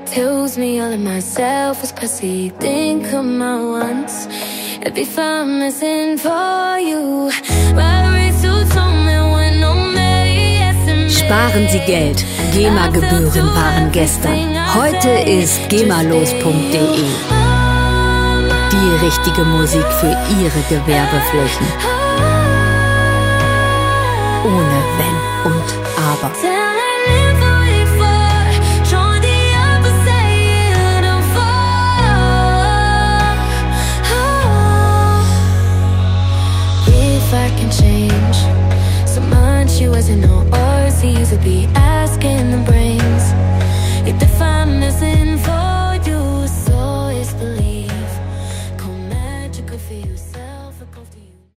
Tells me all of myself was pussy. Think of my once. It'd be fun missing for you. Sparen Sie Geld. GEMA-Gebühren waren gestern. Heute ist gemalos.de. Die richtige Musik für Ihre Gewerbeflächen. Ohne Wenn und Aber. If I can change so much, you wasn't no ours. He used to be